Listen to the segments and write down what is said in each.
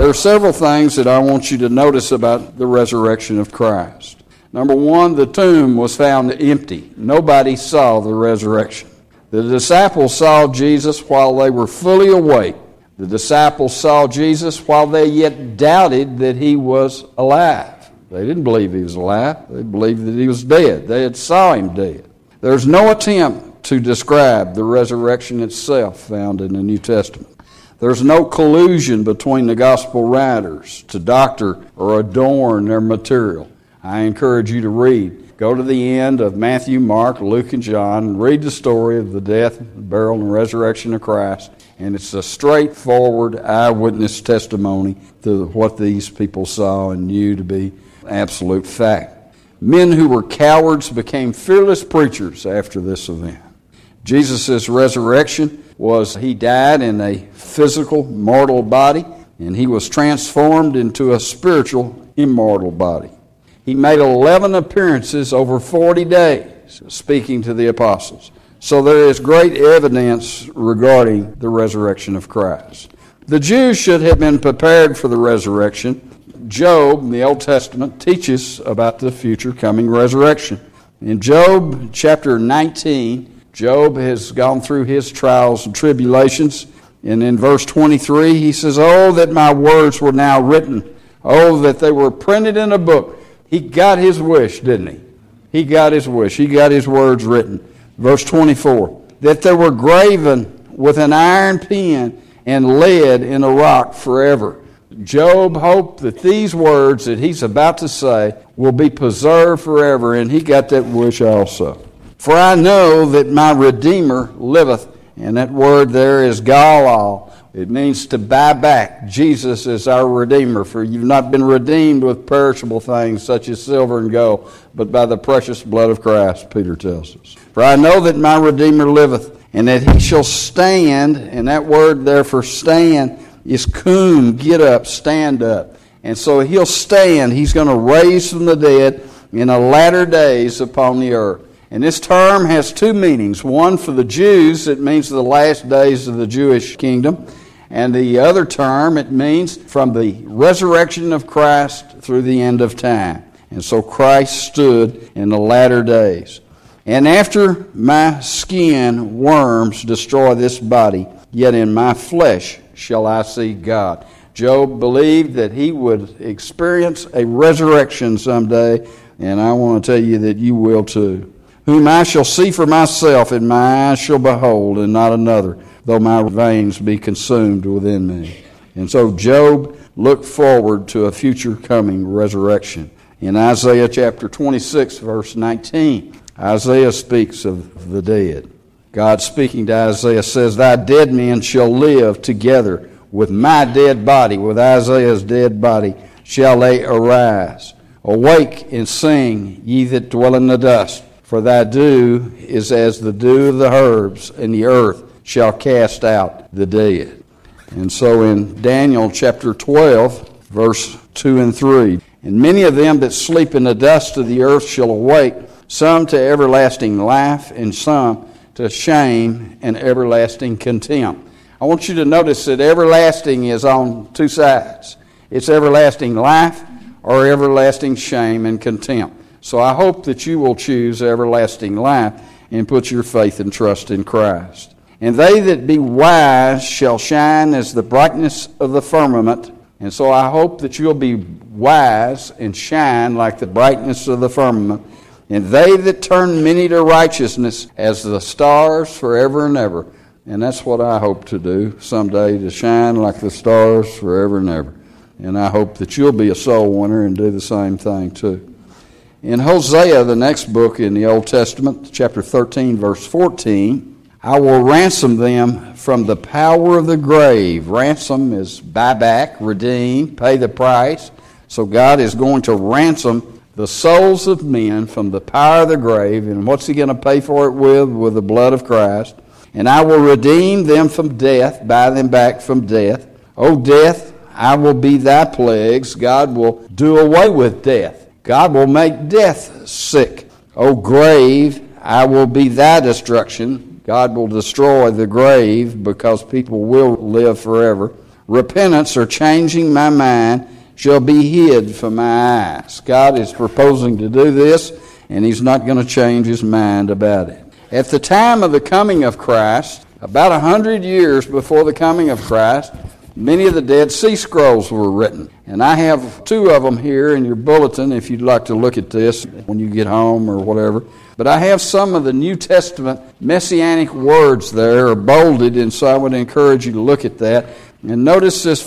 There are several things that I want you to notice about the resurrection of Christ. Number one, the tomb was found empty. Nobody saw the resurrection. The disciples saw Jesus while they were fully awake. The disciples saw Jesus while they yet doubted that he was alive. They didn't believe he was alive. They believed that he was dead. They had saw him dead. There's no attempt to describe the resurrection itself found in the New Testament. There's no collusion between the gospel writers to doctor or adorn their material. I encourage you to read. Go to the end of Matthew, Mark, Luke, and John and read the story of the death, burial, and resurrection of Christ. And it's a straightforward eyewitness testimony to what these people saw and knew to be absolute fact. Men who were cowards became fearless preachers after this event. Jesus' resurrection was he died in a physical, mortal body, and he was transformed into a spiritual, immortal body. He made 11 appearances over 40 days, speaking to the apostles. So there is great evidence regarding the resurrection of Christ. The Jews should have been prepared for the resurrection. Job, in the Old Testament, teaches about the future coming resurrection. In Job chapter 19, Job has gone through his trials and tribulations. And in verse 23, he says, "Oh, that my words were now written. Oh, that they were printed in a book." He got his wish, didn't he? He got his wish. He got his words written. Verse 24, "That they were graven with an iron pen and lead in a rock forever." Job hoped that these words that he's about to say will be preserved forever, and he got that wish also. "For I know that my Redeemer liveth," and that word there is galal. It means to buy back. Jesus is our Redeemer, for you've not been redeemed with perishable things such as silver and gold, but by the precious blood of Christ, Peter tells us. "For I know that my Redeemer liveth, and that he shall stand," and that word there for stand is kum, get up, stand up. And so he'll stand. He's going to raise from the dead in the latter days upon the earth. And this term has two meanings. One for the Jews, it means the last days of the Jewish kingdom. And the other term, it means from the resurrection of Christ through the end of time. And so Christ stood in the latter days. "And after my skin worms destroy this body, yet in my flesh shall I see God." Job believed that he would experience a resurrection someday, and I want to tell you that you will too. "Whom I shall see for myself, and my eyes shall behold, and not another, though my veins be consumed within me." And so Job looked forward to a future coming resurrection. In Isaiah chapter 26, verse 19, Isaiah speaks of the dead. God speaking to Isaiah says, "Thy dead men shall live together with my dead body," with Isaiah's dead body, "shall they arise. Awake and sing, ye that dwell in the dust. For thy dew is as the dew of the herbs, and the earth shall cast out the dead." And so in Daniel chapter 12, verse 2 and 3, "And many of them that sleep in the dust of the earth shall awake, some to everlasting life, and some to shame and everlasting contempt." I want you to notice that everlasting is on two sides. It's everlasting life or everlasting shame and contempt. So I hope that you will choose everlasting life and put your faith and trust in Christ. "And they that be wise shall shine as the brightness of the firmament." And so I hope that you'll be wise and shine like the brightness of the firmament. "And they that turn many to righteousness as the stars forever and ever." And that's what I hope to do someday, to shine like the stars forever and ever. And I hope that you'll be a soul winner and do the same thing too. In Hosea, the next book in the Old Testament, chapter 13, verse 14, "I will ransom them from the power of the grave." Ransom is buy back, redeem, pay the price. So God is going to ransom the souls of men from the power of the grave. And what's he going to pay for it with? With the blood of Christ. "And I will redeem them from death, buy them back from death. O death, I will be thy plagues." God will do away with death. God will make death sick. "O grave, I will be thy destruction." God will destroy the grave because people will live forever. repentance or changing my mind shall be hid from my eyes. God is proposing to do this, and he's not going to change his mind about it. At the time of the coming of Christ, about 100 years before the coming of Christ, many of the Dead Sea Scrolls were written. And I have 2 of them here in your bulletin if you'd like to look at this when you get home or whatever. But I have some of the New Testament messianic words there are bolded, and so I would encourage you to look at that. And notice this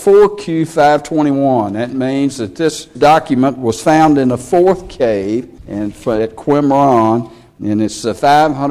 4Q521. That means that this document was found in a 4th cave at Qumran, and it's the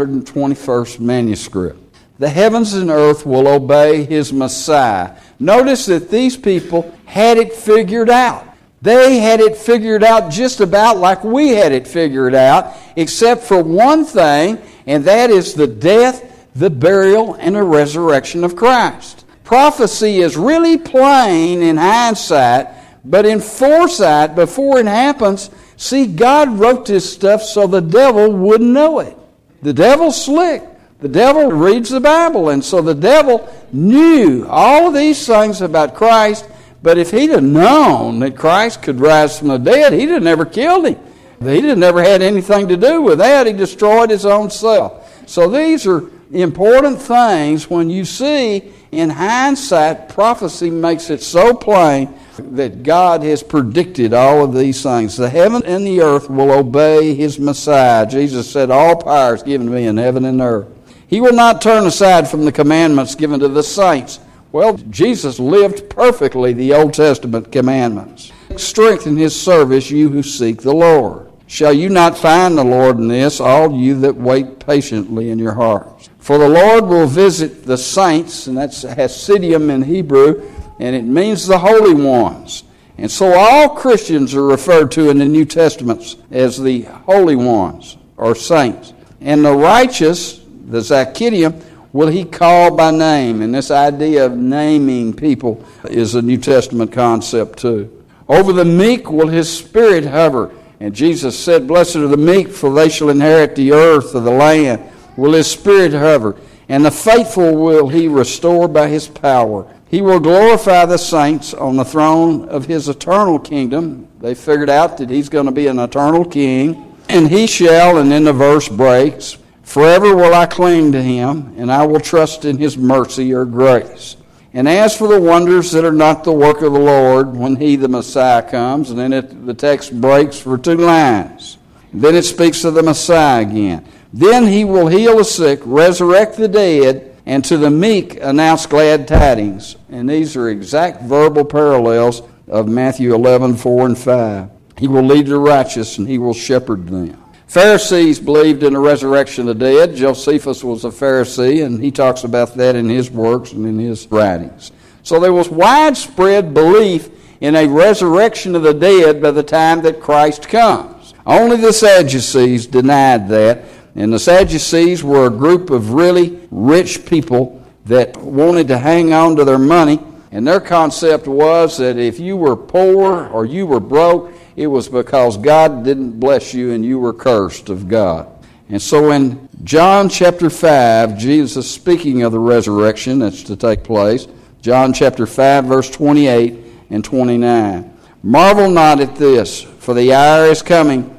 521st manuscript. The heavens and earth will obey his Messiah. Notice that these people had it figured out. They had it figured out just about like we had it figured out, except for one thing, and that is the death, the burial, and the resurrection of Christ. Prophecy is really plain in hindsight, but in foresight, before it happens, see, God wrote this stuff so the devil wouldn't know it. The devil's slick. The devil reads the Bible, and so the devil knew all of these things about Christ, but if he'd have known that Christ could rise from the dead, he'd have never killed him. He'd have never had anything to do with that. He destroyed his own self. So these are important things. When you see, in hindsight, prophecy makes it so plain that God has predicted all of these things. The heaven and the earth will obey his Messiah. Jesus said, all power is given to me in heaven and earth. He will not turn aside from the commandments given to the saints. Well, Jesus lived perfectly the Old Testament commandments. Strengthen his service, you who seek the Lord. Shall you not find the Lord in this, all you that wait patiently in your hearts? For the Lord will visit the saints, and that's Hasidim in Hebrew, and it means the holy ones. And so all Christians are referred to in the New Testaments as the holy ones, or saints. And the righteous, the Zakidim, will he call by name. And this idea of naming people is a New Testament concept too. Over the meek will his spirit hover. And Jesus said, blessed are the meek, for they shall inherit the earth of the land. Will his spirit hover. And the faithful will he restore by his power. He will glorify the saints on the throne of his eternal kingdom. They figured out that he's going to be an eternal king. And he shall, and then the verse breaks, forever will I cling to him, and I will trust in his mercy or grace. And as for the wonders that are not the work of the Lord, when he, the Messiah, comes, and then the text breaks for 2 lines. And then it speaks of the Messiah again. Then he will heal the sick, resurrect the dead, and to the meek announce glad tidings. And these are exact verbal parallels of Matthew 11:4 and 5. He will lead the righteous, and he will shepherd them. Pharisees believed in the resurrection of the dead. Josephus was a Pharisee, and he talks about that in his works and in his writings. So there was widespread belief in a resurrection of the dead by the time that Christ comes. Only the Sadducees denied that, and the Sadducees were a group of really rich people that wanted to hang on to their money, and their concept was that if you were poor or you were broke, it was because God didn't bless you and you were cursed of God. And so in John chapter 5, Jesus speaking of the resurrection that's to take place, John chapter 5, verse 28 and 29. Marvel not at this, for the hour is coming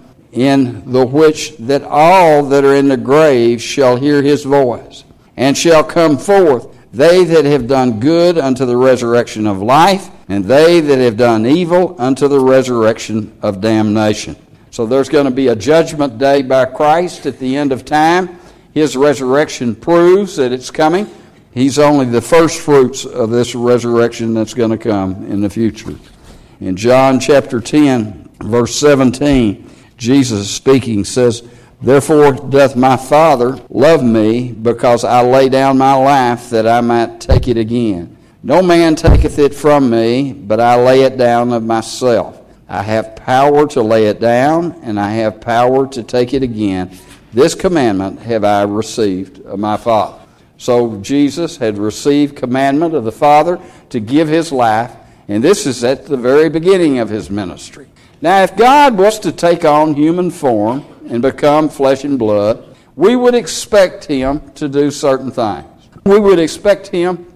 in the which that all that are in the grave shall hear his voice, and shall come forth, they that have done good unto the resurrection of life, and they that have done evil unto the resurrection of damnation. So there's going to be a judgment day by Christ at the end of time. His resurrection proves that it's coming. He's only the first fruits of this resurrection that's going to come in the future. In John chapter 10, verse 17, Jesus speaking says, therefore doth my Father love me, because I lay down my life that I might take it again. No man taketh it from me, but I lay it down of myself. I have power to lay it down, and I have power to take it again. This commandment have I received of my Father. So Jesus had received commandment of the Father to give his life, and this is at the very beginning of his ministry. Now, if God was to take on human form and become flesh and blood, we would expect him to do certain things. We would expect him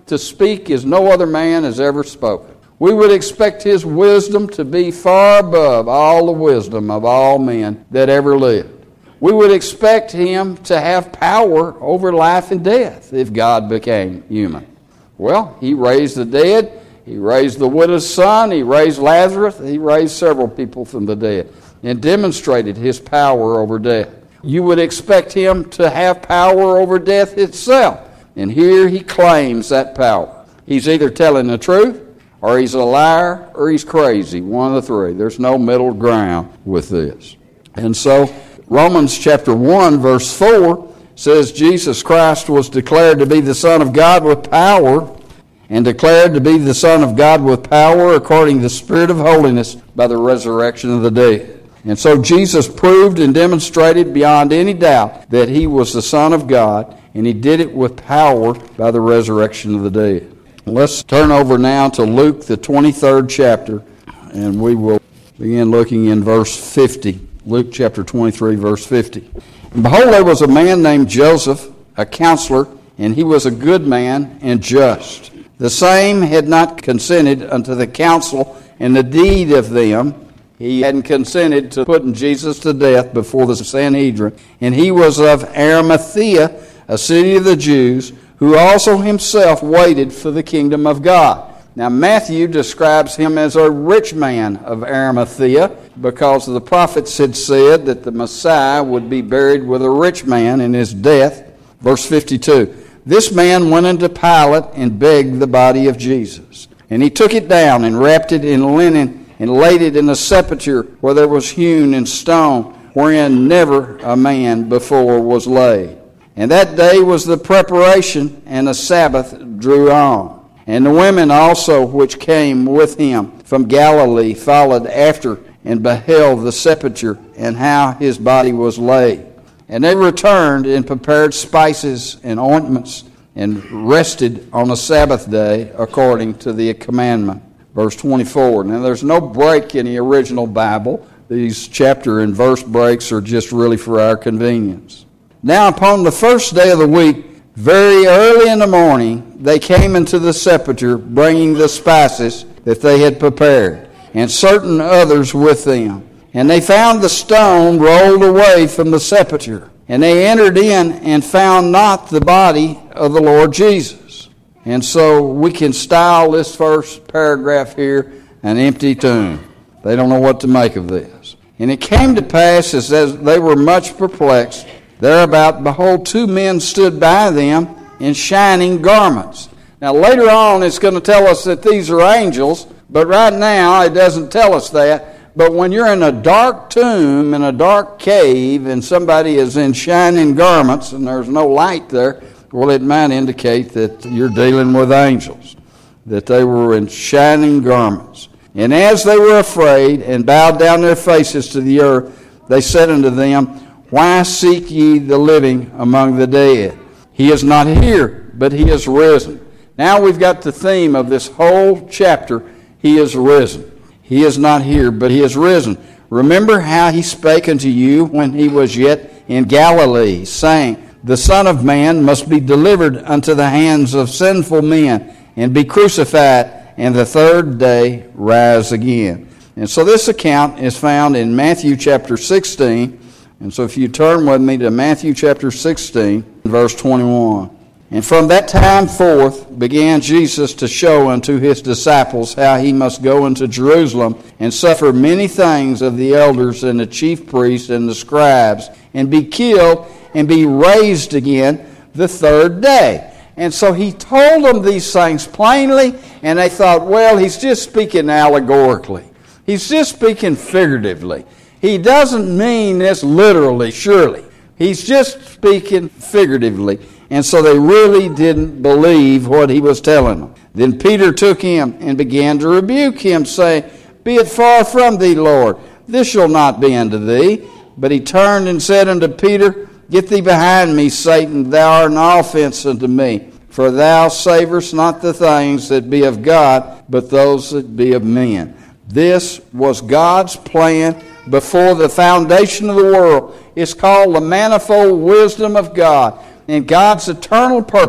to speak as no other man has ever spoken. We would expect his wisdom to be far above all the wisdom of all men that ever lived. We would expect him to have power over life and death if God became human. Well, he raised the dead. He raised the widow's son. He raised Lazarus. He raised several people from the dead and demonstrated his power over death. You would expect him to have power over death itself. And here he claims that power. He's either telling the truth, or he's a liar, or he's crazy. One of the three. There's no middle ground with this. And so Romans chapter 1, verse 4 says Jesus Christ was declared to be the Son of God with power, and declared to be the Son of God with power according to the Spirit of holiness by the resurrection of the dead. And so Jesus proved and demonstrated beyond any doubt that he was the Son of God, and he did it with power by the resurrection of the dead. Let's turn over now to Luke, the 23rd chapter, and we will begin looking in verse 50. Luke chapter 23, verse 50. And behold, there was a man named Joseph, a counselor, and he was a good man and just. The same had not consented unto the counsel and the deed of them. He hadn't consented to putting Jesus to death before the Sanhedrin. And he was of Arimathea, a city of the Jews, who also himself waited for the kingdom of God. Now Matthew describes him as a rich man of Arimathea, because the prophets had said that the Messiah would be buried with a rich man in his death. Verse 52, this man went unto Pilate and begged the body of Jesus. And he took it down and wrapped it in linen and laid it in a sepulchre where there was hewn in stone, wherein never a man before was laid. And that day was the preparation, and the Sabbath drew on. And the women also which came with him from Galilee followed after, and beheld the sepulchre, and how his body was laid. And they returned and prepared spices and ointments, and rested on the Sabbath day according to the commandment. Verse 24. Now there's no break in the original Bible. These chapter and verse breaks are just really for our convenience. Now upon the first day of the week, very early in the morning, they came into the sepulchre, bringing the spices that they had prepared, and certain others with them. And they found the stone rolled away from the sepulchre. And they entered in and found not the body of the Lord Jesus. And so we can style this first paragraph here an empty tomb. They don't know what to make of this. And it came to pass, as they were much perplexed, thereabout, behold, two men stood by them in shining garments. Now later on it's going to tell us that these are angels, but right now it doesn't tell us that. But when you're in a dark tomb, in a dark cave, and somebody is in shining garments and there's no light there, well, it might indicate that you're dealing with angels, that they were in shining garments. And as they were afraid and bowed down their faces to the earth, they said unto them, why seek ye the living among the dead? He is not here, but he is risen. Now we've got the theme of this whole chapter. He is risen. He is not here, but he is risen. Remember how he spake unto you when he was yet in Galilee, saying, the Son of Man must be delivered unto the hands of sinful men, and be crucified, and the third day rise again. And so this account is found in Matthew chapter 16. And so if you turn with me to Matthew chapter 16, verse 21. And from that time forth began Jesus to show unto his disciples how he must go into Jerusalem and suffer many things of the elders and the chief priests and the scribes, and be killed and be raised again the third day. And so he told them these things plainly, and they thought, well, he's just speaking allegorically. He's just speaking figuratively. He doesn't mean this literally, surely. He's just speaking figuratively. And so they really didn't believe what he was telling them. Then Peter took him and began to rebuke him, saying, be it far from thee, Lord. This shall not be unto thee. But he turned and said unto Peter, get thee behind me, Satan. Thou art an offense unto me. For thou savorest not the things that be of God, but those that be of men. This was God's plan before the foundation of the world. It's called the manifold wisdom of God. And God's eternal purpose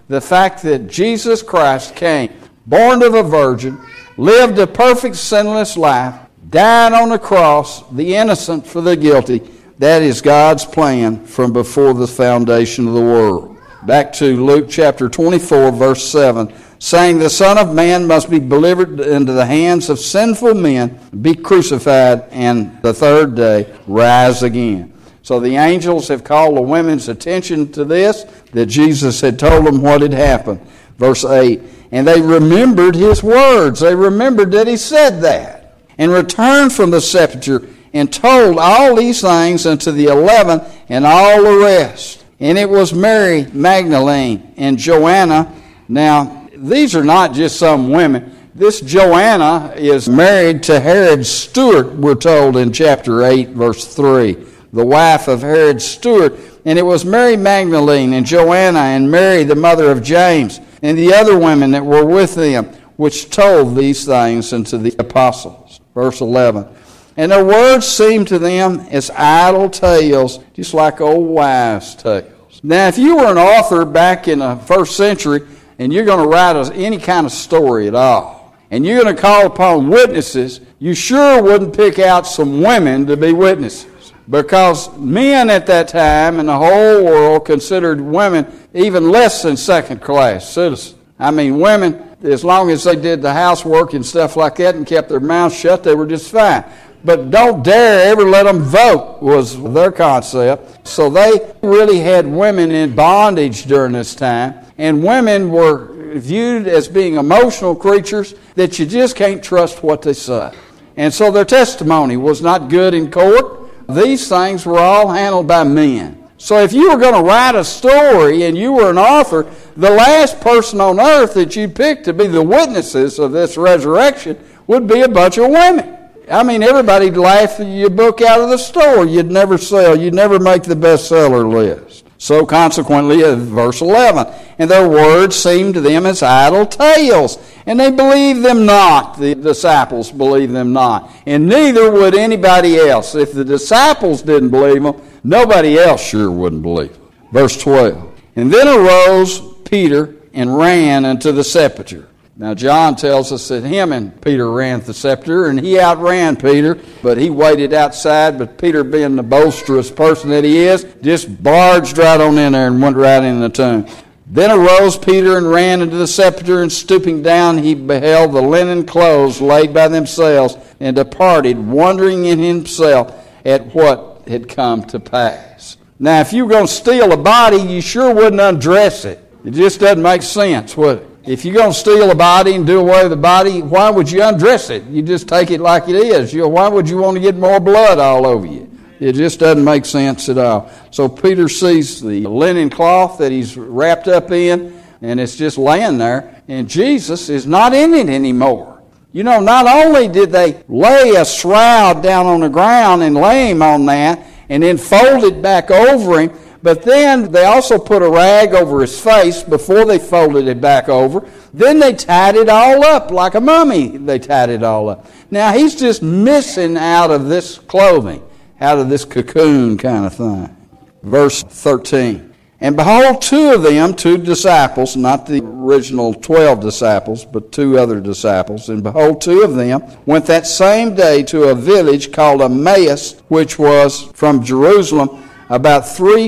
the fact that Jesus Christ came, born of a virgin, lived a perfect sinless life, died on the cross, the innocent for the guilty. That is God's plan from before the foundation of the world. Back to Luke chapter 24, verse 7, saying, the Son of Man must be delivered into the hands of sinful men, be crucified, and the third day rise again. So the angels have called the women's attention to this, that Jesus had told them what had happened. Verse 8, and they remembered his words. They remembered that he said that, and returned from the sepulchre, and told all these things unto the 11 and all the rest. And it was Mary Magdalene and Joanna. Now, these are not just some women. This Joanna is married to Herod's steward, we're told in chapter 8, verse 3, the wife of Herod's steward. And it was Mary Magdalene and Joanna and Mary, the mother of James, and the other women that were with them, which told these things unto the apostles. Verse 11. And their words seemed to them as idle tales, just like old wives' tales. Now, if you were an author back in the first century, and you're going to write any kind of story at all, and you're going to call upon witnesses, you sure wouldn't pick out some women to be witnesses. Because men at that time in the whole world considered women even less than second-class citizens. I mean, women, as long as they did the housework and stuff like that and kept their mouths shut, they were just fine. But don't dare ever let them vote was their concept. So they really had women in bondage during this time. And women were viewed as being emotional creatures that you just can't trust what they say. And so their testimony was not good in court. These things were all handled by men. So if you were going to write a story and you were an author, the last person on earth that you'd pick to be the witnesses of this resurrection would be a bunch of women. I mean, everybody'd laugh your book out of the store. You'd never sell. You'd never make the bestseller list. So consequently, verse 11, and their words seemed to them as idle tales, and they believed them not. The disciples believed them not, and neither would anybody else. If the disciples didn't believe them, nobody else sure wouldn't believe them. Verse 12, and then arose Peter and ran unto the sepulchre. Now, John tells us that him and Peter ran the sepulchre, and he outran Peter, but he waited outside. But Peter, being the boisterous person that he is, just barged right on in there and went right in the tomb. Then arose Peter and ran into the sepulchre, and stooping down, he beheld the linen clothes laid by themselves, and departed, wondering in himself at what had come to pass. Now, if you were going to steal a body, you sure wouldn't undress it. It just doesn't make sense, would it? If you're going to steal a body and do away with the body, why would you undress it? You just take it like it is. Why would you want to get more blood all over you? It just doesn't make sense at all. So Peter sees the linen cloth that he's wrapped up in, and it's just laying there, and Jesus is not in it anymore. You know, not only did they lay a shroud down on the ground and lay him on that, and then fold it back over him, but then they also put a rag over his face before they folded it back over. Then they tied it all up like a mummy. They tied it all up. Now he's just missing out of this clothing, out of this cocoon kind of thing. Verse 13. And behold, two disciples, not the original 12 disciples, but two other disciples. And behold, two of them went that same day to a village called Emmaus, which was from Jerusalem about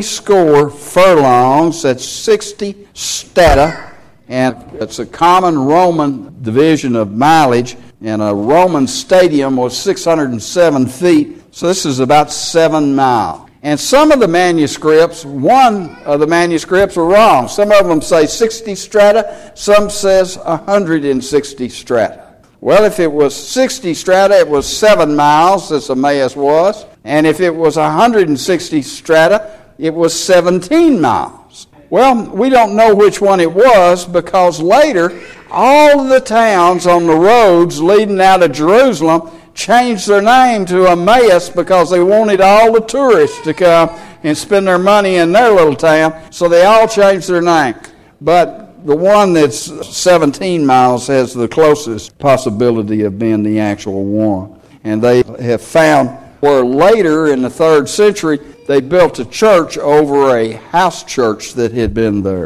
60 furlongs, that's 60 stadia, and it's a common Roman division of mileage, and a Roman stadium was 607 feet, so this is about 7 miles. And some of the manuscripts, one of the manuscripts are wrong. Some of them say 60 strata, some says 160 strata. Well, if it was 60 strata, it was 7 miles, as Emmaus was. And if it was 160 strata, it was 17 miles. Well, we don't know which one it was because later, all of the towns on the roads leading out of Jerusalem changed their name to Emmaus because they wanted all the tourists to come and spend their money in their little town. So they all changed their name. But the one that's 17 miles has the closest possibility of being the actual one. And they have found where later in the 3rd century they built a church over a house church that had been there.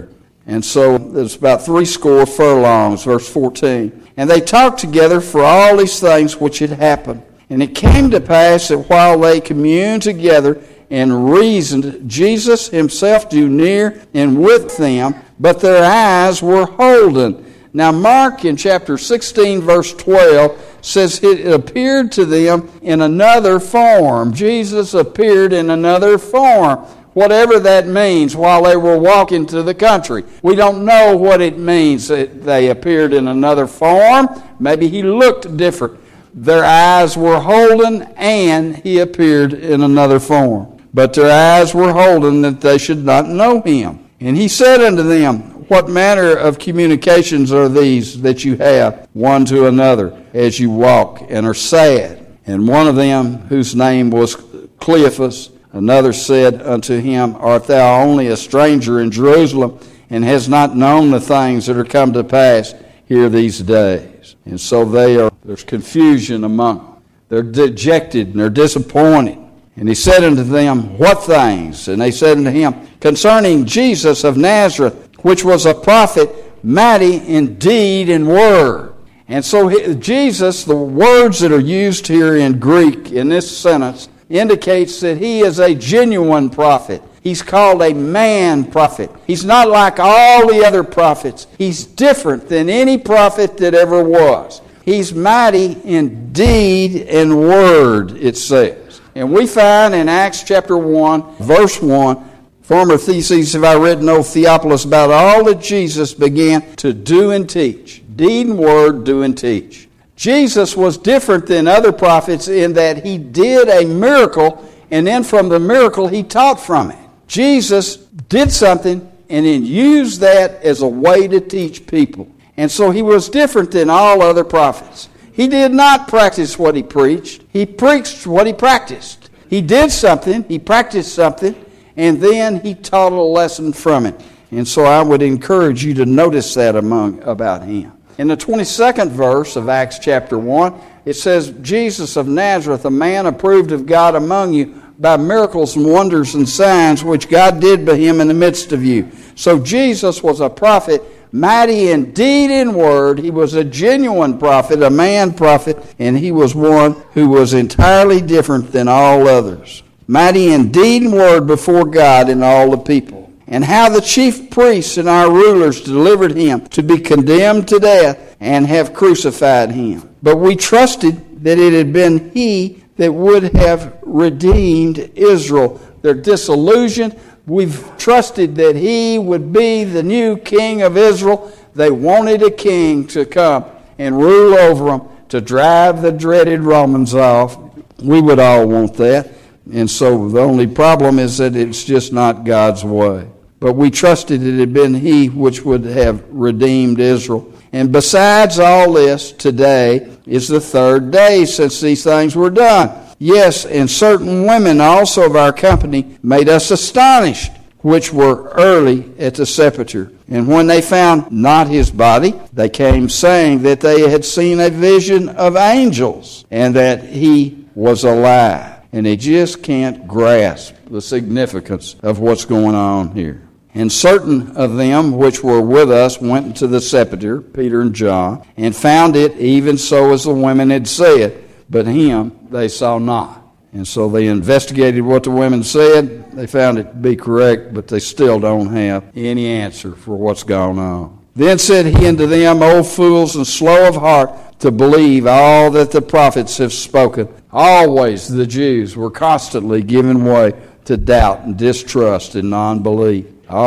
And so it's about 80 furlongs, verse 14. And they talked together for all these things which had happened. And it came to pass that while they communed together and reasoned, Jesus himself drew near and with them, but their eyes were holden. Now Mark in chapter 16, verse 12, says it appeared to them in another form. Jesus appeared in another form, whatever that means, while they were walking to the country. We don't know what it means that they appeared in another form. Maybe he looked different. Their eyes were holden, and he appeared in another form. But their eyes were holden that they should not know him. And he said unto them, what manner of communications are these that you have one to another as you walk and are sad? And one of them, whose name was Cleophas, another said unto him, art thou only a stranger in Jerusalem, and hast not known the things that are come to pass here these days? And so there's confusion among them. They're dejected and they're disappointed. And he said unto them, what things? And they said unto him, concerning Jesus of Nazareth, which was a prophet, mighty in deed and word. And so Jesus, the words that are used here in Greek in this sentence, indicates that he is a genuine prophet. He's called a man prophet. He's not like all the other prophets. He's different than any prophet that ever was. He's mighty in deed and word, it says. And we find in Acts chapter 1, verse 1, former theses have I written, O Theophilus, about all that Jesus began to do and teach. Deed and word, do and teach. Jesus was different than other prophets in that he did a miracle, and then from the miracle he taught from it. Jesus did something and then used that as a way to teach people. And so he was different than all other prophets. He did not practice what he preached. He preached what he practiced. He did something, he practiced something, and then he taught a lesson from it. And so I would encourage you to notice that about him. In the 22nd verse of Acts chapter 1, it says, Jesus of Nazareth, a man approved of God among you by miracles and wonders and signs which God did by him in the midst of you. So Jesus was a prophet, mighty in deed and word. He was a genuine prophet, a man prophet, and he was one who was entirely different than all others. Mighty in deed and word before God and all the people. And how the chief priests and our rulers delivered him to be condemned to death and have crucified him. But we trusted that it had been he that would have redeemed Israel. They're disillusioned. We've trusted that he would be the new king of Israel. They wanted a king to come and rule over them, to drive the dreaded Romans off. We would all want that. And so the only problem is that it's just not God's way. But we trusted it had been he which would have redeemed Israel. And besides all this, today is the third day since these things were done. Yes, and certain women also of our company made us astonished, which were early at the sepulchre. And when they found not his body, they came saying that they had seen a vision of angels, and that he was alive. And they just can't grasp the significance of what's going on here. And certain of them which were with us went into the sepulchre, Peter and John, and found it even so as the women had said, but him they saw not. And so they investigated what the women said. They found it to be correct, but they still don't have any answer for what's going on. Then said he unto them, O fools and slow of heart to believe all that the prophets have spoken. Always the Jews were constantly giving way to doubt and distrust and non-belief.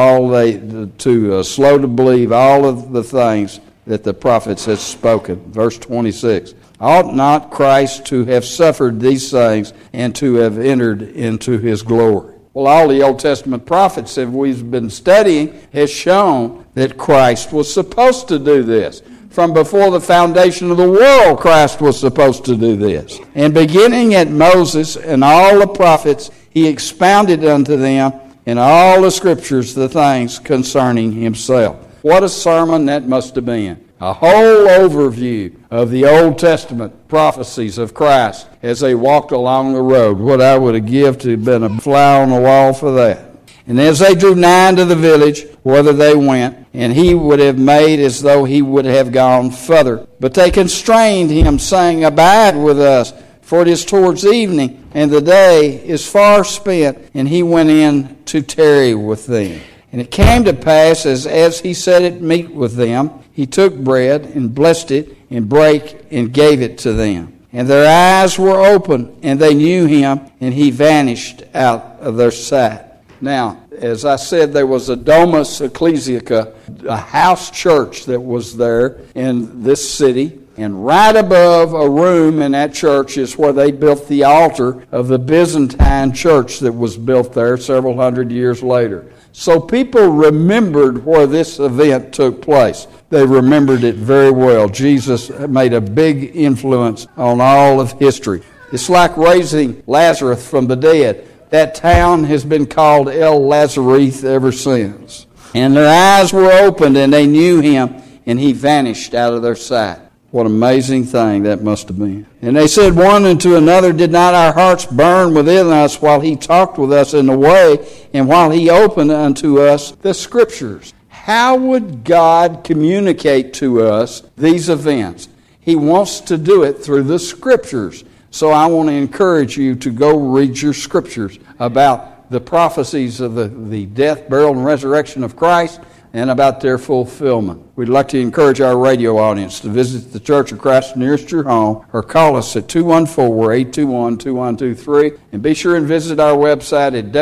Slow to believe all of the things that the prophets have spoken. Verse 26. Ought not Christ to have suffered these things and to have entered into his glory? Well, all the Old Testament prophets that we've been studying has shown that Christ was supposed to do this. From before the foundation of the world, Christ was supposed to do this. And beginning at Moses and all the prophets, he expounded unto them in all the scriptures the things concerning himself. What a sermon that must have been. A whole overview of the Old Testament prophecies of Christ as they walked along the road. What I would have given to have been a fly on the wall for that. And as they drew nigh unto the village, whither they went, and he would have made as though he would have gone further. But they constrained him, saying, Abide with us, for it is towards evening, and the day is far spent. And he went in to tarry with them. And it came to pass, as he sat at meat with them, he took bread, and blessed it, and brake, and gave it to them. And their eyes were open, and they knew him, and he vanished out of their sight. Now, as I said, there was a Domus Ecclesiae, a house church that was there in this city. And right above a room in that church is where they built the altar of the Byzantine church that was built there several hundred years later. So people remembered where this event took place. They remembered it very well. Jesus made a big influence on all of history. It's like raising Lazarus from the dead. That town has been called El Lazareth ever since. And their eyes were opened, and they knew him, and he vanished out of their sight. What an amazing thing that must have been. And they said one unto another, Did not our hearts burn within us while he talked with us in the way, and while he opened unto us the Scriptures? How would God communicate to us these events? He wants to do it through the Scriptures. So I want to encourage you to go read your Scriptures about the prophecies of the death, burial, and resurrection of Christ, and about their fulfillment. We'd like to encourage our radio audience to visit the Church of Christ nearest your home, or call us at 214-821-2123, and be sure and visit our website at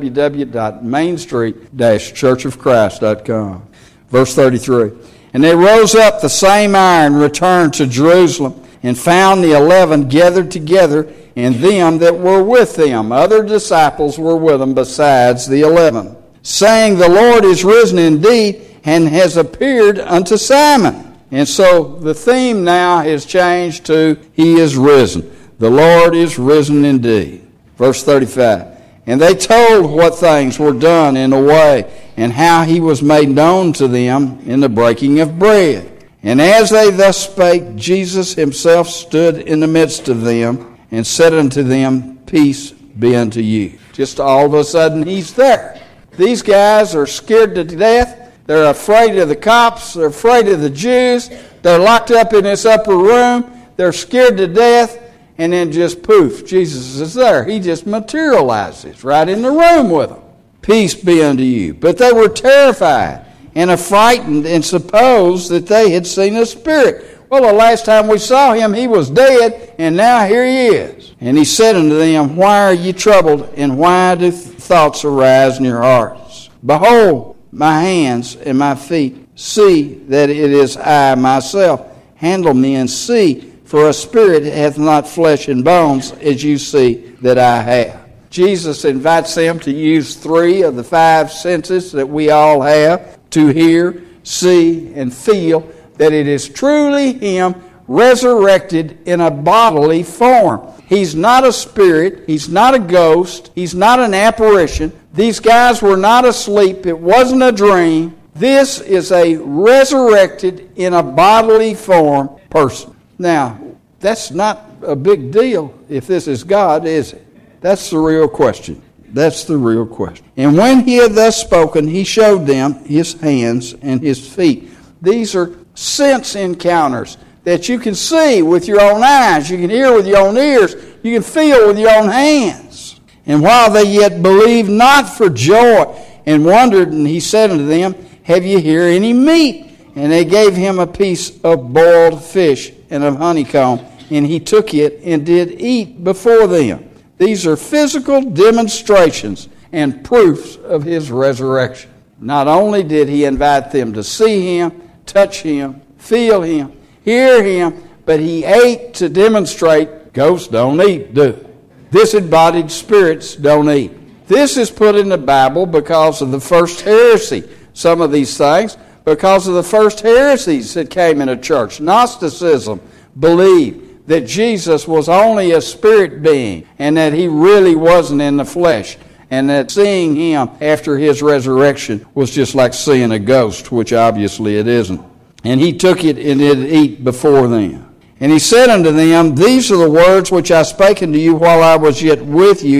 www.mainstreet-churchofchrist.com. Verse 33, And they rose up the same hour and returned to Jerusalem, and found the 11 gathered together, and them that were with them. Other disciples were with them besides the 11. Saying, The Lord is risen indeed, and has appeared unto Simon. And so the theme now has changed to, He is risen. The Lord is risen indeed. Verse 35. And they told what things were done in the way, and how He was made known to them in the breaking of bread. And as they thus spake, Jesus himself stood in the midst of them, and said unto them, Peace be unto you. Just all of a sudden, He's there. These guys are scared to death. They're afraid of the cops. They're afraid of the Jews. They're locked up in this upper room. They're scared to death. And then just poof, Jesus is there. He just materializes right in the room with them. Peace be unto you. But they were terrified and affrighted, and supposed that they had seen a spirit. Well, the last time we saw him, he was dead, and now here he is. And he said unto them, Why are ye troubled, and why do thoughts arise in your hearts? Behold, my hands and my feet, see that it is I myself. Handle me and see, for a spirit hath not flesh and bones, as you see that I have. Jesus invites them to use 3 of the 5 senses that we all have, to hear, see, and feel that it is truly Him resurrected in a bodily form. He's not a spirit. He's not a ghost. He's not an apparition. These guys were not asleep. It wasn't a dream. This is a resurrected in a bodily form person. Now, that's not a big deal if this is God, is it? That's the real question. That's the real question. And when he had thus spoken, he showed them his hands and his feet. These are sense encounters that you can see with your own eyes, you can hear with your own ears, you can feel with your own hands. And while they yet believed not for joy and wondered, and he said unto them, Have ye here any meat? And they gave him a piece of boiled fish and of honeycomb, and he took it and did eat before them. These are physical demonstrations and proofs of his resurrection. Not only did he invite them to see him, touch him, feel him, hear him, but he ate to demonstrate ghosts don't eat, do they? Disembodied spirits don't eat. This is put in the Bible because of the first heresy. Some of these things because of the first heresies that came into church. Gnosticism believed that Jesus was only a spirit being and that he really wasn't in the flesh, and that seeing him after his resurrection was just like seeing a ghost, which obviously it isn't. And he took it and did eat before them. And he said unto them, These are the words which I spake unto you while I was yet with you,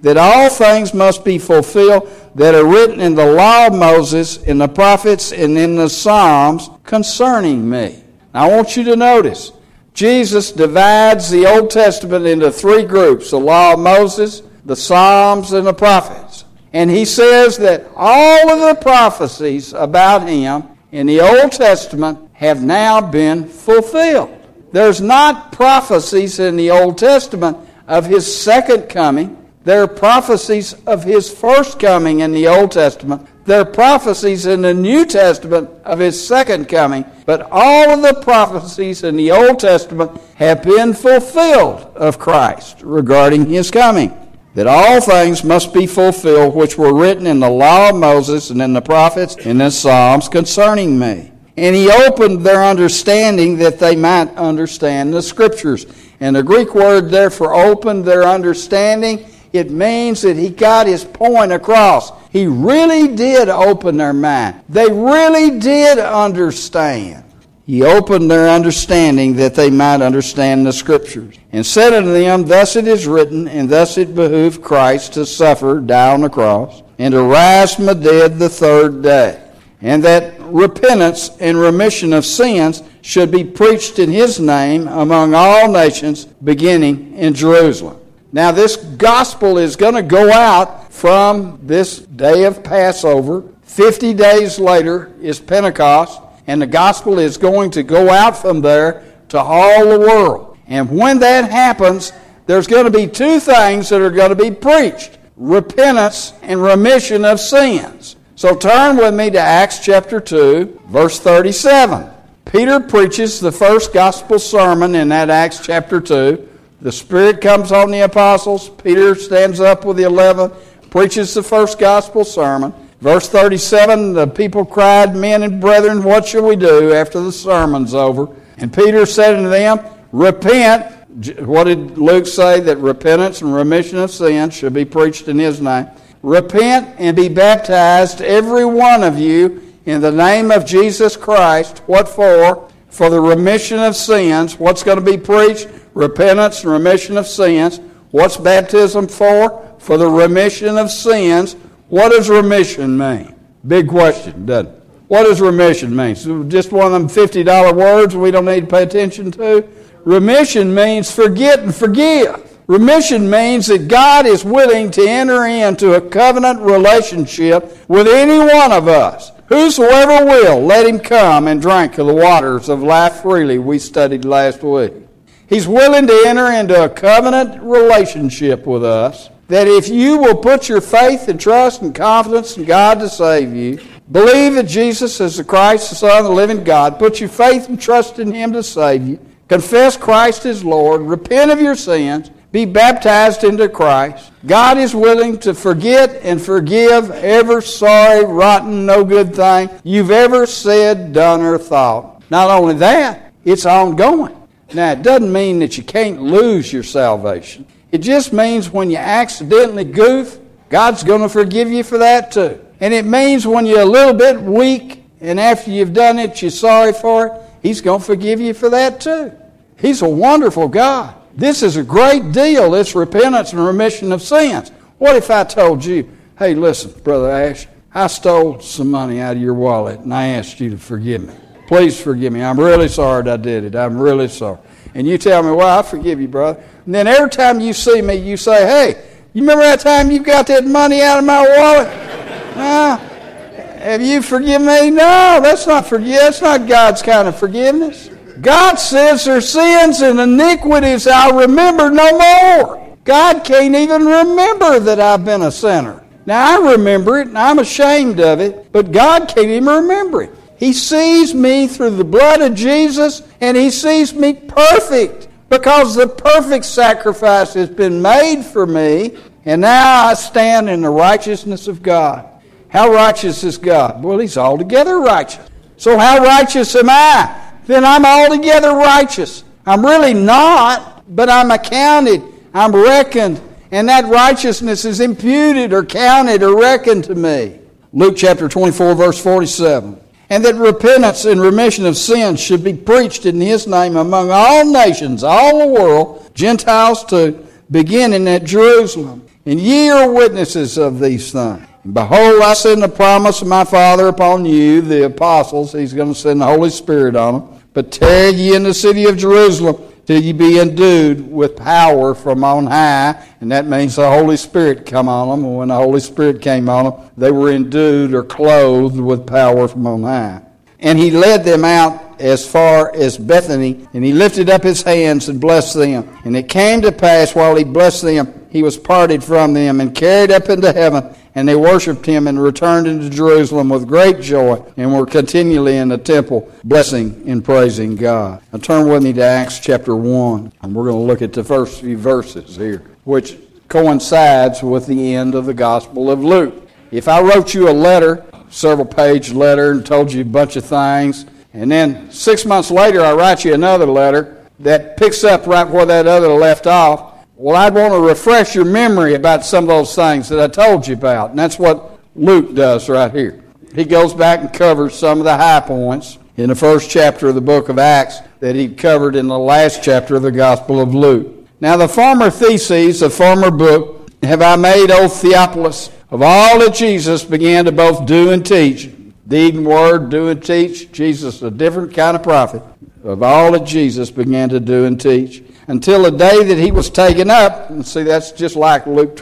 that all things must be fulfilled that are written in the law of Moses, in the prophets, and in the Psalms concerning me. Now, I want you to notice, Jesus divides the Old Testament into three groups: the law of Moses, the Psalms, and the prophets. And he says that all of the prophecies about him in the Old Testament have now been fulfilled. There's not prophecies in the Old Testament of his second coming. There are prophecies of his first coming in the Old Testament. There are prophecies in the New Testament of his second coming. But all of the prophecies in the Old Testament have been fulfilled of Christ regarding his coming. That all things must be fulfilled which were written in the law of Moses and in the prophets and in the Psalms concerning me. And he opened their understanding that they might understand the Scriptures. And the Greek word there for opened their understanding, it means that he got his point across. He really did open their mind. They really did understand. He opened their understanding that they might understand the Scriptures. And said unto them, Thus it is written, and thus it behooved Christ to suffer, die on the cross, and to rise from the dead the third day. And that repentance and remission of sins should be preached in his name among all nations, beginning in Jerusalem. Now this gospel is going to go out from this day of Passover. 50 days later is Pentecost, and the gospel is going to go out from there to all the world. And when that happens, there's going to be two things that are going to be preached: repentance and remission of sins. So turn with me to Acts chapter 2, verse 37. Peter preaches the first gospel sermon in that Acts chapter 2. The Spirit comes on the apostles. Peter stands up with the 11, preaches the first gospel sermon. Verse 37, the people cried, Men and brethren, what shall we do after the sermon's over? And Peter said unto them, Repent. What did Luke say? That repentance and remission of sins should be preached in his name. Repent and be baptized, every one of you, in the name of Jesus Christ. What for? For the remission of sins. What's going to be preached? Repentance and remission of sins. What's baptism for? For the remission of sins. What does remission mean? Big question, doesn't it? What does remission mean? So just one of them $50 words we don't need to pay attention to? Remission means forget and forgive. Remission means that God is willing to enter into a covenant relationship with any one of us. Whosoever will, let him come and drink of the waters of life freely, we studied last week. He's willing to enter into a covenant relationship with us, that if you will put your faith and trust and confidence in God to save you, believe that Jesus is the Christ, the Son of the living God, put your faith and trust in him to save you, confess Christ as Lord, repent of your sins, be baptized into Christ. God is willing to forget and forgive every sorry, rotten, no good thing you've ever said, done, or thought. Not only that, it's ongoing. Now, it doesn't mean that you can't lose your salvation. It just means when you accidentally goof, God's going to forgive you for that too. And it means when you're a little bit weak and after you've done it, you're sorry for it, he's going to forgive you for that too. He's a wonderful God. This is a great deal, this repentance and remission of sins. What if I told you, hey, listen, Brother Ash, I stole some money out of your wallet and I asked you to forgive me. Please forgive me. I'm really sorry that I did it. I'm really sorry. And you tell me, well, I forgive you, brother. And then every time you see me, you say, hey, you remember that time you got that money out of my wallet? Have you forgiven me? No, that's not forgiveness. That's not God's kind of forgiveness. God says their sins and iniquities I'll remember no more. God can't even remember that I've been a sinner. Now, I remember it, and I'm ashamed of it, but God can't even remember it. He sees me through the blood of Jesus, and he sees me perfect because the perfect sacrifice has been made for me, and now I stand in the righteousness of God. How righteous is God? Well, he's altogether righteous. So how righteous am I? Then I'm altogether righteous. I'm really not, but I'm accounted, I'm reckoned, and that righteousness is imputed or counted or reckoned to me. Luke chapter 24, verse 47. And that repentance and remission of sins should be preached in his name among all nations, all the world, Gentiles too, beginning at Jerusalem. And ye are witnesses of these things. And behold, I send the promise of my Father upon you, the apostles. He's going to send the Holy Spirit on them. But tarry ye in the city of Jerusalem till ye be endued with power from on high. And that means the Holy Spirit come on them. And when the Holy Spirit came on them, they were endued or clothed with power from on high. And he led them out as far as Bethany, and he lifted up his hands and blessed them. And it came to pass, while he blessed them, he was parted from them and carried up into heaven. And they worshipped him and returned into Jerusalem with great joy, and were continually in the temple, blessing and praising God. Now turn with me to Acts chapter 1, and we're going to look at the first few verses here, which coincides with the end of the Gospel of Luke. If I wrote you a letter, several-page letter, and told you a bunch of things, and then 6 months later I write you another letter that picks up right where that other left off, well, I'd want to refresh your memory about some of those things that I told you about. And that's what Luke does right here. He goes back and covers some of the high points in the first chapter of the book of Acts that he covered in the last chapter of the Gospel of Luke. Now, the former theses, the former book, have I made, O Theophilus, of all that Jesus began to both do and teach. Deed and word, do and teach. Jesus is a different kind of prophet. Of all that Jesus began to do and teach, until the day that he was taken up. And see, that's just like Luke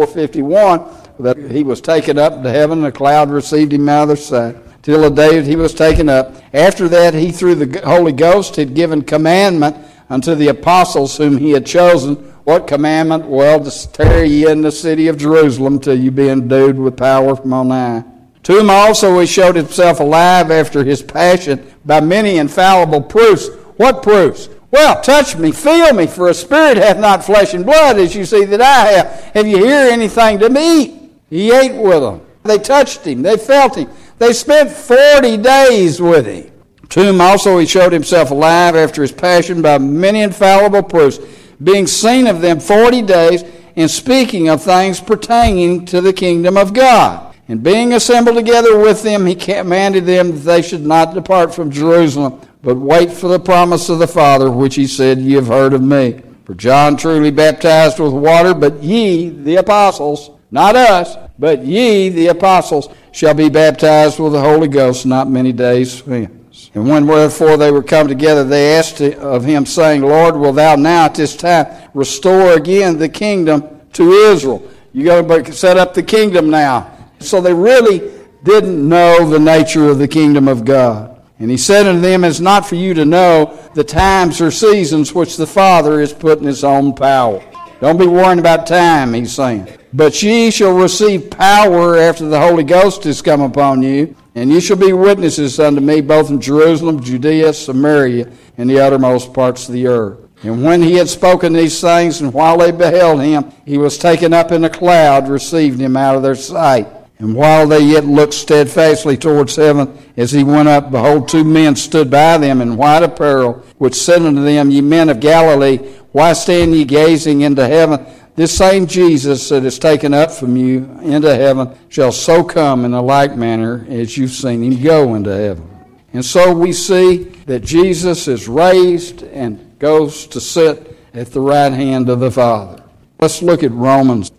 24:51, that he was taken up to heaven, and a cloud received him out of their sight. Till the day that he was taken up. After that, he, through the Holy Ghost, had given commandment unto the apostles whom he had chosen. What commandment? Well, to tarry ye in the city of Jerusalem till you be endued with power from on high. To him also he showed himself alive after his passion by many infallible proofs. What proofs? Well, touch me, feel me, for a spirit hath not flesh and blood, as you see that I have. Have you here anything to eat? He ate with them. They touched him. They felt him. They spent 40 days with him. To him also he showed himself alive after his passion by many infallible proofs, being seen of them 40 days, and speaking of things pertaining to the kingdom of God. And being assembled together with them, he commanded them that they should not depart from Jerusalem, but wait for the promise of the Father, which he said, Ye have heard of me. For John truly baptized with water, but ye, the apostles, not us, but ye, the apostles, shall be baptized with the Holy Ghost not many days hence. And when wherefore they were come together, they asked of him, saying, Lord, wilt thou now at this time restore again the kingdom to Israel? You're going to set up the kingdom now. So they really didn't know the nature of the kingdom of God. And he said unto them, It's not for you to know the times or seasons which the Father is put in his own power. Don't be worrying about time, he's saying. But ye shall receive power after the Holy Ghost is come upon you, and ye shall be witnesses unto me both in Jerusalem, Judea, Samaria, and the uttermost parts of the earth. And when he had spoken these things, and while they beheld him, he was taken up in a cloud, received him out of their sight. And while they yet looked steadfastly towards heaven, as he went up, behold, 2 men stood by them in white apparel, which said unto them, Ye men of Galilee, why stand ye gazing into heaven? This same Jesus that is taken up from you into heaven shall so come in a like manner as you've seen him go into heaven. And so we see that Jesus is raised and goes to sit at the right hand of the Father. Let's look at Romans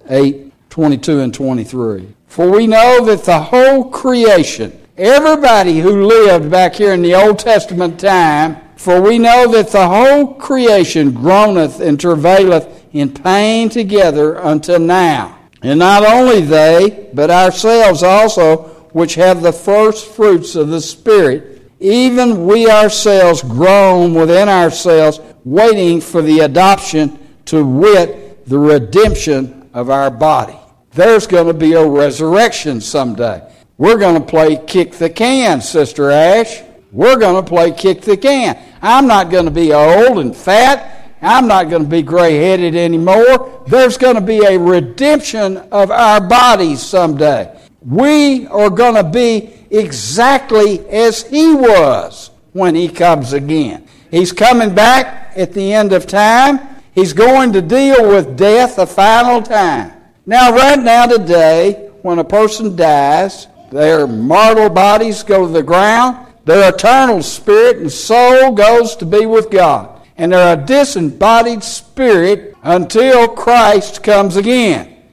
8:22 and 23. For we know that the whole creation, everybody who lived back here in the Old Testament time, for we know that the whole creation groaneth and travaileth in pain together until now. And not only they, but ourselves also, which have the first fruits of the Spirit, even we ourselves groan within ourselves, waiting for the adoption, to wit, the redemption of our body. There's going to be a resurrection someday. We're going to play kick the can, Sister Ash. We're going to play kick the can. I'm not going to be old and fat. I'm not going to be gray-headed anymore. There's going to be a redemption of our bodies someday. We are going to be exactly as he was when he comes again. He's coming back at the end of time. He's going to deal with death a final time. Now, right now today, when a person dies, their mortal bodies go to the ground, their eternal spirit and soul goes to be with God. And they're a disembodied spirit until Christ comes again.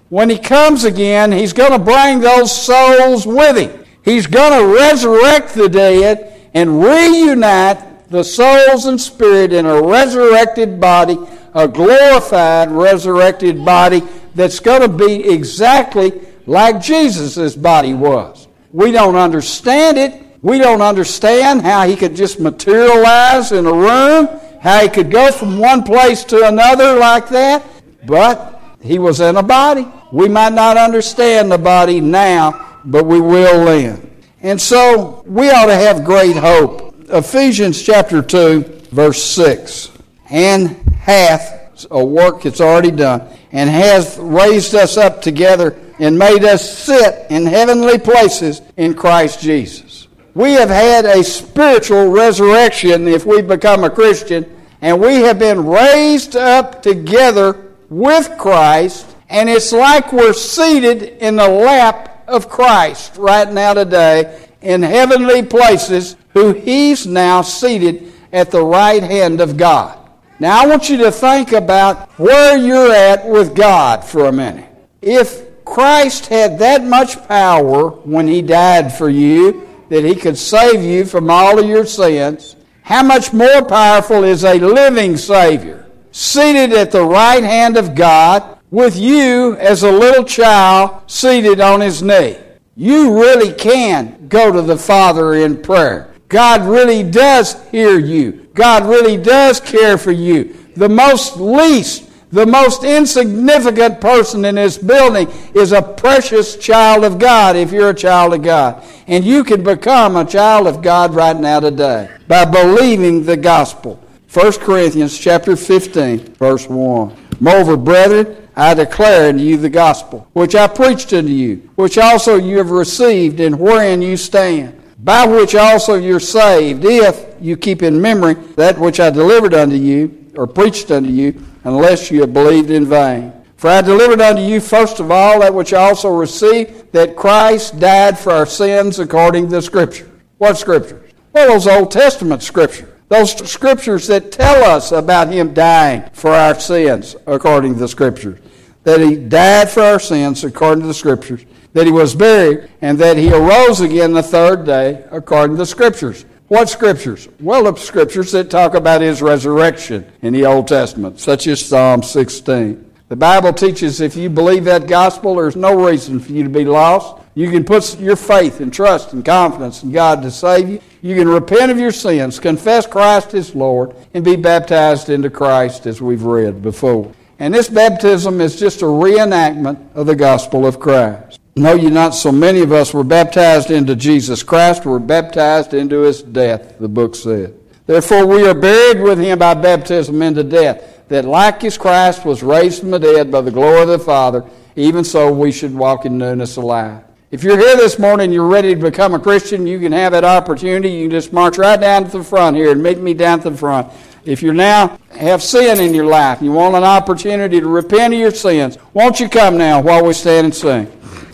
When he comes again, he's going to bring those souls with him. He's going to resurrect the dead and reunite the souls and spirit in a resurrected body, a glorified resurrected body that's going to be exactly like Jesus' body was. We don't understand it. We don't understand how he could just materialize in a room, how he could go from one place to another like that, but he was in a body. We might not understand the body now, but we will then. And so we ought to have great hope. Ephesians chapter 2, verse 6. And hath, a work that's already done, and hath raised us up together and made us sit in heavenly places in Christ Jesus. We have had a spiritual resurrection if we become a Christian, and we have been raised up together with Christ, and it's like we're seated in the lap of Christ right now today in heavenly places, who he's now seated at the right hand of God. Now I want you to think about where you're at with God for a minute. If Christ had that much power when he died for you, that he could save you from all of your sins, how much more powerful is a living Savior, seated at the right hand of God, with you as a little child seated on his knee? You really can go to the Father in prayer. God really does hear you. God really does care for you. The most least, the most insignificant person in this building is a precious child of God if you're a child of God. And you can become a child of God right now today by believing the gospel. 1 Corinthians chapter 15, verse 1. Moreover, brethren, I declare unto you the gospel, which I preached unto you, which also you have received, and wherein you stand, by which also you're saved, if you keep in memory that which I delivered unto you, or preached unto you, unless you have believed in vain. For I delivered unto you first of all that which I also received, that Christ died for our sins according to the Scripture. What Scriptures? Well, those Old Testament Scriptures. Those Scriptures that tell us about him dying for our sins according to the Scriptures. That he died for our sins according to the Scriptures. That he was buried, and that he arose again the third day according to the Scriptures. What Scriptures? Well, the Scriptures that talk about his resurrection in the Old Testament, such as Psalm 16. The Bible teaches if you believe that gospel, there's no reason for you to be lost. You can put your faith and trust and confidence in God to save you. You can repent of your sins, confess Christ as Lord, and be baptized into Christ as we've read before. And this baptism is just a reenactment of the gospel of Christ. Know you not so many of us were baptized into Jesus Christ, were baptized into his death, the book said. Therefore we are buried with him by baptism into death, that like as Christ was raised from the dead by the glory of the Father, even so we should walk in newness of life. If you're here this morning and you're ready to become a Christian, you can have that opportunity. You can just march right down to the front here and meet me down to the front. If you now have sin in your life and you want an opportunity to repent of your sins, won't you come now while we stand and sing?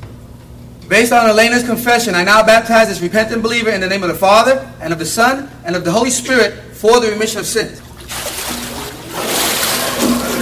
Based on Elena's confession, I now baptize this repentant believer in the name of the Father, and of the Son, and of the Holy Spirit for the remission of sins.